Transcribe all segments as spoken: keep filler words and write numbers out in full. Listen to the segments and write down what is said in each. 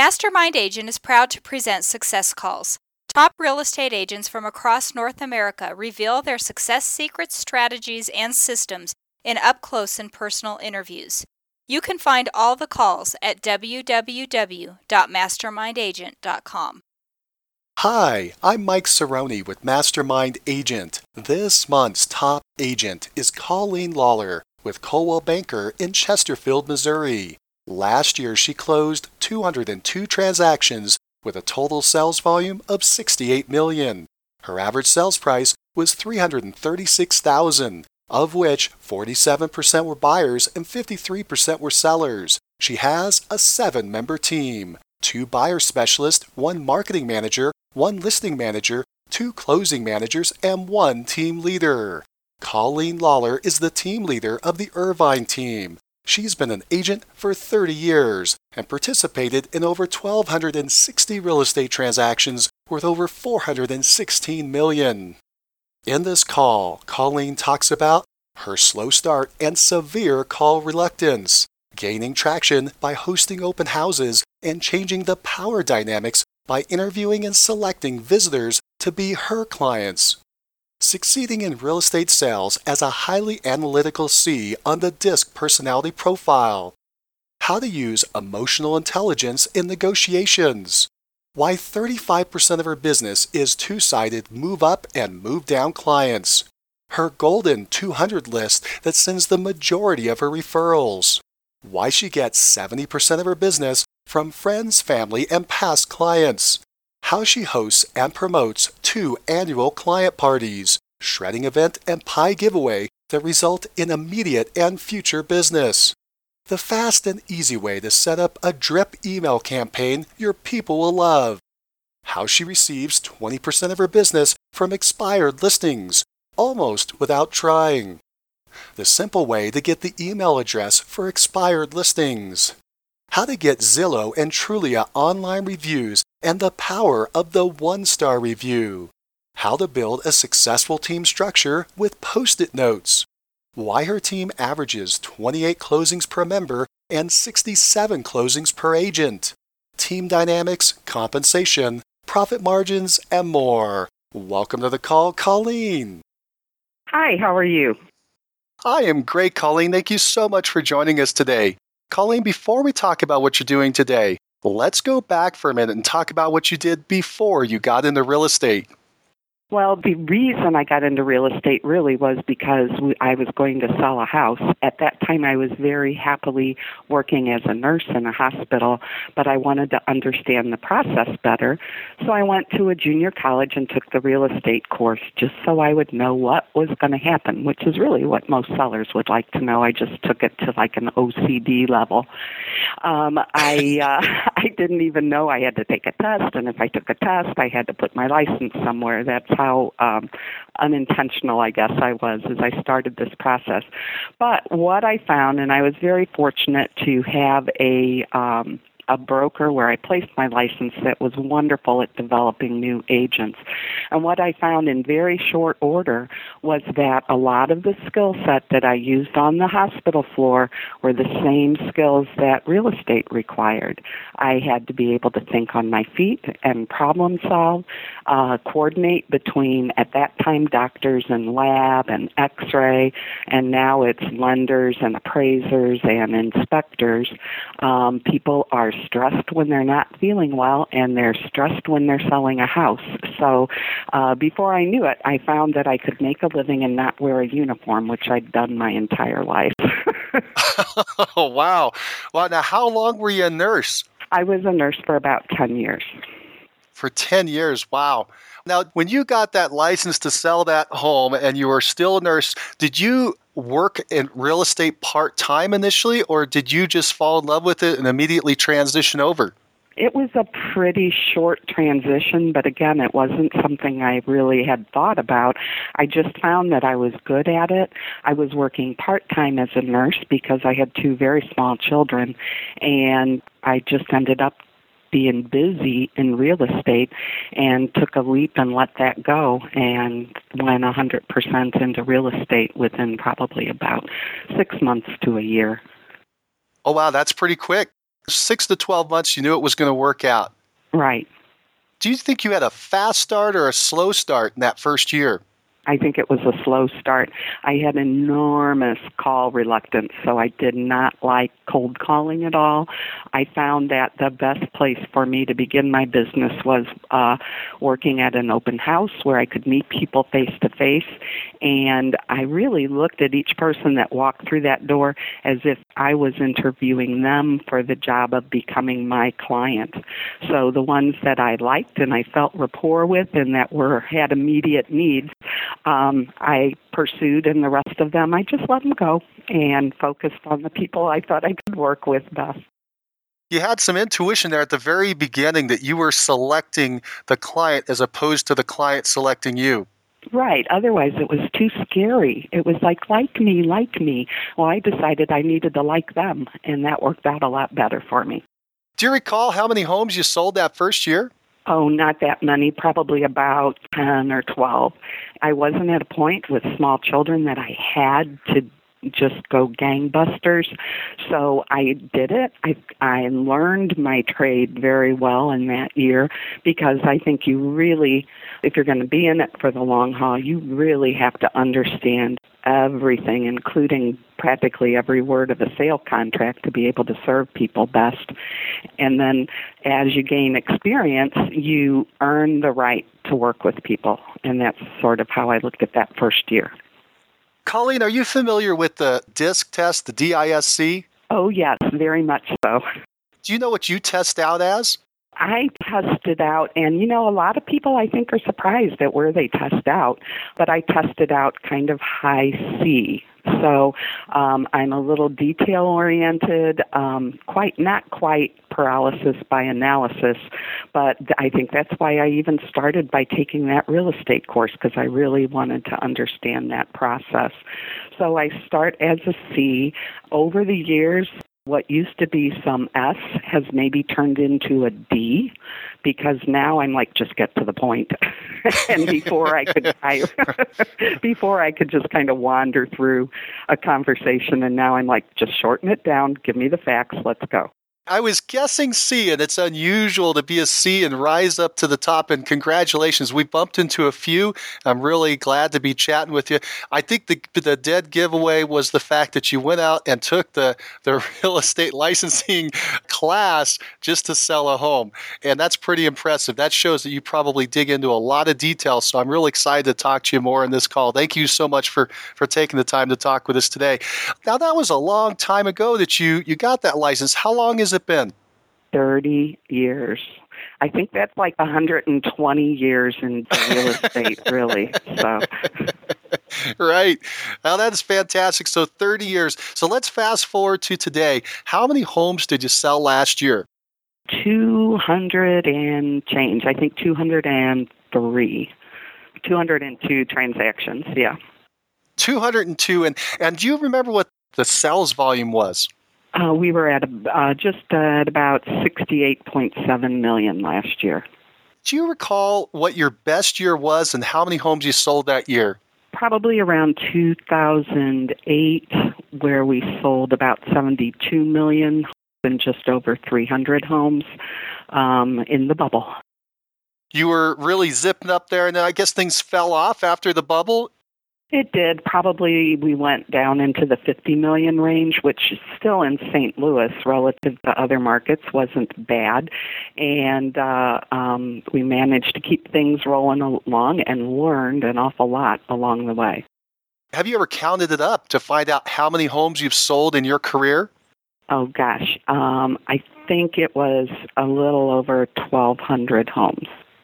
Mastermind Agent is proud to present Success Calls. Top real estate agents from across North America reveal their success secrets, strategies, and systems in up-close and personal interviews. You can find all the calls at w w w dot mastermind agent dot com. Hi, I'm Mike Cerrone with Mastermind Agent. This month's top agent is Colleen Lawler with Coldwell Banker in Chesterfield, Missouri. Last year, she closed two hundred two transactions with a total sales volume of sixty-eight million dollars. Her average sales price was three hundred thirty-six thousand dollars, of which forty-seven percent were buyers and fifty-three percent were sellers. She has a seven-member team, two buyer specialists, one marketing manager, one listing manager, two closing managers, and one team leader. Colleen Lawler is the team leader of the Irvine team. She's been an agent for thirty years and participated in over one thousand two hundred sixty real estate transactions worth over four hundred sixteen million dollars. In this call, Colleen talks about her slow start and severe call reluctance, gaining traction by hosting open houses and changing the power dynamics by interviewing and selecting visitors to be her clients, succeeding in real estate sales as a highly analytical C on the DISC personality profile, how to use emotional intelligence in negotiations, why thirty-five percent of her business is two-sided move-up and move-down clients, her golden two hundred list that sends the majority of her referrals, why she gets seventy percent of her business from friends, family, and past clients, how she hosts and promotes two annual client parties, shredding event, and pie giveaway that result in immediate and future business, the fast and easy way to set up a drip email campaign your people will love, how she receives twenty percent of her business from expired listings, almost without trying, the simple way to get the email address for expired listings, how to get Zillow and Trulia online reviews and the power of the one-star review, how to build a successful team structure with Post-it notes, why her team averages twenty-eight closings per member and sixty-seven closings per agent, team dynamics, compensation, profit margins, and more. Welcome to the call, Colleen. Hi, how are you? I am great, Colleen. Thank you so much for joining us today. Colleen, before we talk about what you're doing today, let's go back for a minute and talk about what you did before you got into real estate. Well, the reason I got into real estate really was because we, I was going to sell a house. At that time, I was very happily working as a nurse in a hospital, but I wanted to understand the process better. So I went to a junior college and took the real estate course just so I would know what was going to happen, which is really what most sellers would like to know. I just took it to like an O C D level. Um, I uh, I didn't even know I had to take a test, and if I took a test, I had to put my license somewhere. That's how um, unintentional, I guess, I was as I started this process. But what I found, and I was very fortunate to have a um, a broker where I placed my license that was wonderful at developing new agents. And what I found in very short order was that a lot of the skill set that I used on the hospital floor were the same skills that real estate required. I had to be able to think on my feet and problem solve, uh, coordinate between, at that time, doctors and lab and x-ray, and now it's lenders and appraisers and inspectors. Um, people are stressed when they're not feeling well, and they're stressed when they're selling a house. So uh, before I knew it, I found that I could make a living and not wear a uniform, which I'd done my entire life. Oh, wow. Well, now, how long were you a nurse? I was a nurse for about ten years. For ten years, wow. Now, when you got that license to sell that home and you were still a nurse, did you work in real estate part-time initially, or did you just fall in love with it and immediately transition over? It was a pretty short transition, but again, it wasn't something I really had thought about. I just found that I was good at it. I was working part-time as a nurse because I had two very small children, and I just ended up being busy in real estate and took a leap and let that go and went one hundred percent into real estate within probably about six months to a year. Oh, wow, that's pretty quick. Six to twelve months, you knew it was going to work out. Right. Do you think you had a fast start or a slow start in that first year? I think it was a slow start. I had enormous call reluctance, so I did not like cold calling at all. I found that the best place for me to begin my business was uh, working at an open house where I could meet people face to face, and I really looked at each person that walked through that door as if I was interviewing them for the job of becoming my client. So the ones that I liked and I felt rapport with and that were had immediate needs, Um, I pursued, and the rest of them, I just let them go and focused on the people I thought I could work with best. You had some intuition there at the very beginning that you were selecting the client as opposed to the client selecting you. Right. Otherwise, it was too scary. It was like, like me, like me. Well, I decided I needed to like them, and that worked out a lot better for me. Do you recall how many homes you sold that first year? Oh, not that many, probably about ten or twelve. I wasn't at a point with small children that I had to just go gangbusters. So I did it. I I learned my trade very well in that year because I think you really, if you're going to be in it for the long haul, you really have to understand everything, including practically every word of a sale contract to be able to serve people best. And then as you gain experience, you earn the right to work with people. And that's sort of how I looked at that first year. Colleen, are you familiar with the DISC test, the D I S C? Oh, yes, very much so. Do you know what you test out as? I tested out, and you know, a lot of people I think are surprised at where they test out, but I tested out kind of high C. So um, I'm a little detail-oriented, um, quite not quite paralysis by analysis, but I think that's why I even started by taking that real estate course, because I really wanted to understand that process. So I start as a C. Over the years, what used to be some S has maybe turned into a D, because now I'm like, just get to the point. And before I could, I, before I could just kind of wander through a conversation, and now I'm like, just shorten it down, give me the facts, let's go. I was guessing C, and it's unusual to be a C and rise up to the top, and congratulations. We bumped into a few. I'm really glad to be chatting with you. I think the the dead giveaway was the fact that you went out and took the, the real estate licensing class just to sell a home, and that's pretty impressive. That shows that you probably dig into a lot of details, so I'm really excited to talk to you more in this call. Thank you so much for, for taking the time to talk with us today. Now, that was a long time ago that you, you got that license. How long has it been? thirty years. I think that's like one hundred twenty years in real estate, really. So, right. Well, that's fantastic. So thirty years. So let's fast forward to today. How many homes did you sell last year? two hundred and change. I think two hundred three. two hundred two transactions, yeah. two hundred two. And, and do you remember what the sales volume was? Uh, we were at a, uh, just uh, at about sixty-eight point seven million last year. Do you recall what your best year was and how many homes you sold that year? Probably around two thousand eight, where we sold about seventy-two million and just over three hundred homes um, in the bubble. You were really zipping up there, and then I guess things fell off after the bubble? It did. Probably we went down into the fifty million range, which still in Saint Louis relative to other markets wasn't bad. And uh, um, we managed to keep things rolling along and learned an awful lot along the way. Have you ever counted it up to find out how many homes you've sold in your career? Oh, gosh. Um, I think it was a little over twelve hundred homes.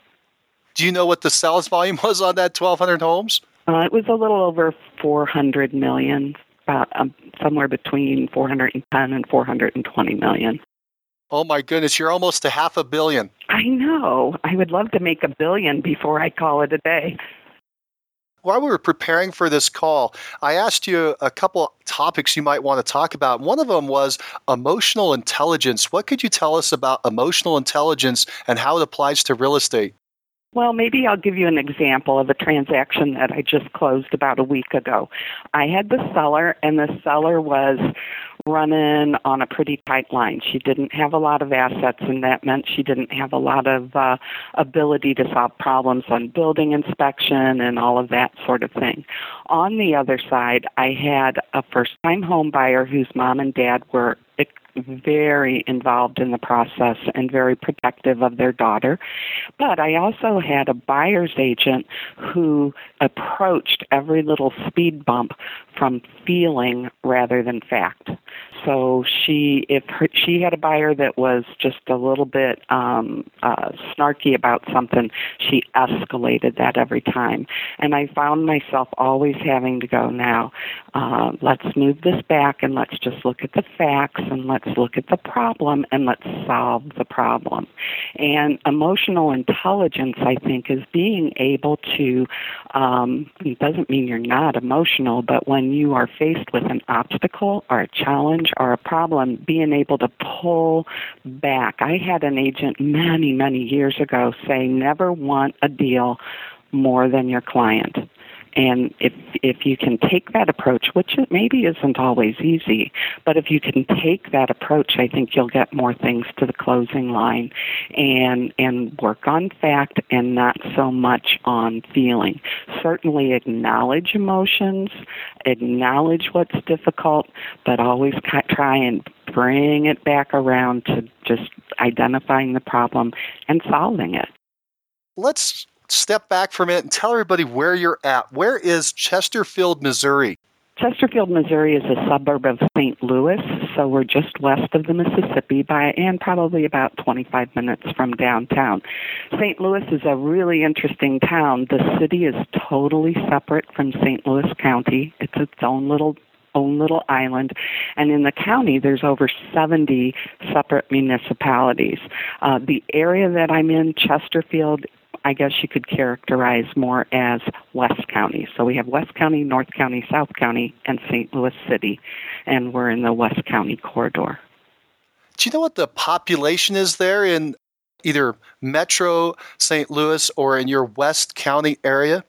Do you know what the sales volume was on that twelve hundred homes? Uh, it was a little over four hundred million, about um, somewhere between four hundred ten and four hundred twenty million. Oh my goodness, you're almost to half a billion. I know. I would love to make a billion before I call it a day. While we were preparing for this call, I asked you a couple topics you might want to talk about. One of them was emotional intelligence. What could you tell us about emotional intelligence and how it applies to real estate? Well, maybe I'll give you an example of a transaction that I just closed about a week ago. I had the seller, and the seller was running on a pretty tight line. She didn't have a lot of assets, and that meant she didn't have a lot of uh, ability to solve problems on building inspection and all of that sort of thing. On the other side, I had a first-time home buyer whose mom and dad were very involved in the process and very protective of their daughter. But I also had a buyer's agent who approached every little speed bump from feeling rather than fact. So she, if her, she had a buyer that was just a little bit um, uh, snarky about something, she escalated that every time. And I found myself always having to go, now, uh, let's move this back and let's just look at the facts and let's look at the problem and let's solve the problem. And emotional intelligence, I think, is being able to, um, it doesn't mean you're not emotional, but when you are faced with an obstacle or a challenge or a problem, being able to pull back. I had an agent many, many years ago say, never want a deal more than your client. And if if you can take that approach, which it maybe isn't always easy, but if you can take that approach, I think you'll get more things to the closing line and and work on fact and not so much on feeling. Certainly acknowledge emotions, acknowledge what's difficult, but always try and bring it back around to just identifying the problem and solving it. Let's step back for a minute and tell everybody where you're at. Where is Chesterfield, Missouri? Chesterfield, Missouri is a suburb of Saint Louis, so we're just west of the Mississippi by and probably about twenty-five minutes from downtown. Saint Louis is a really interesting town. The city is totally separate from Saint Louis County. It's its own little own little island, and in the county there's over seventy separate municipalities. Uh, the area that I'm in, Chesterfield, I guess you could characterize more as West County. So we have West County, North County, South County, and Saint Louis City, and we're in the West County corridor. Do you know what the population is there in either Metro Saint Louis or in your West County area?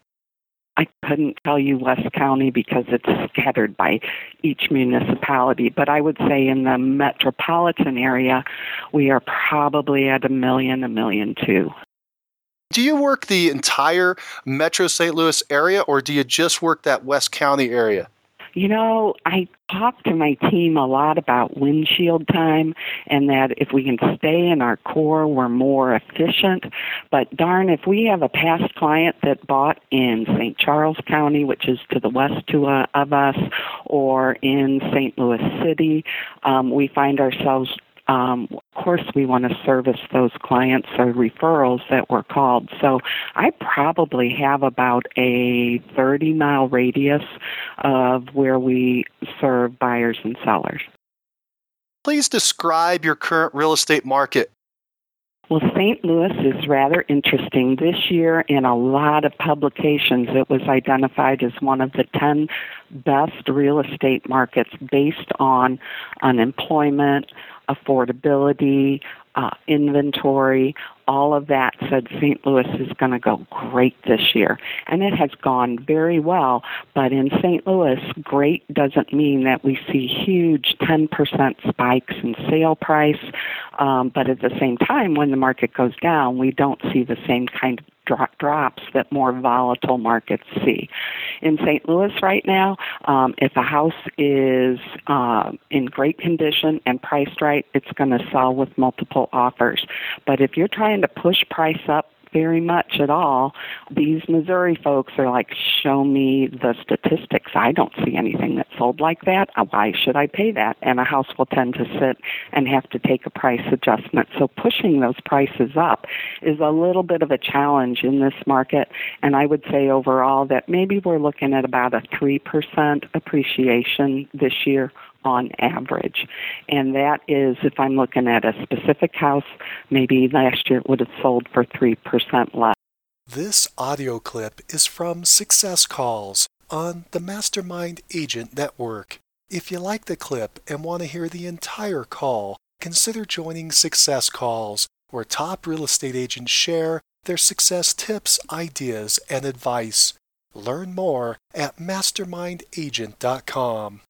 I couldn't tell you West County because it's scattered by each municipality, but I would say in the metropolitan area, we are probably at a million, a million two. Do you work the entire Metro Saint Louis area, or do you just work that West County area? You know, I talk to my team a lot about windshield time and that if we can stay in our core, we're more efficient. But darn, if we have a past client that bought in Saint Charles County, which is to the west to, uh, of us, or in Saint Louis City, um, we find ourselves Um, of course, we want to service those clients or referrals that were called. So I probably have about a thirty-mile radius of where we serve buyers and sellers. Please describe your current real estate market. Well, Saint Louis is rather interesting. This year, in a lot of publications, it was identified as one of the ten best real estate markets based on unemployment, affordability, uh, inventory. All of that said Saint Louis is going to go great this year. And it has gone very well. But in Saint Louis, great doesn't mean that we see huge ten percent spikes in sale price. Um, but at the same time, when the market goes down, we don't see the same kind of drop, drops that more volatile markets see. In Saint Louis right now, um, if a house is uh, in great condition and priced right, it's going to sell with multiple offers. But if you're trying to push price up very much at all, these Missouri folks are like, show me the statistics. I don't see anything that sold like that. Why should I pay that? And a house will tend to sit and have to take a price adjustment. So pushing those prices up is a little bit of a challenge in this market. And I would say overall that maybe we're looking at about a three percent appreciation this year on average. And that is, if I'm looking at a specific house, maybe last year it would have sold for three percent less. This audio clip is from Success Calls on the Mastermind Agent Network. If you like the clip and want to hear the entire call, consider joining Success Calls, where top real estate agents share their success tips, ideas, and advice. Learn more at mastermind agent dot com.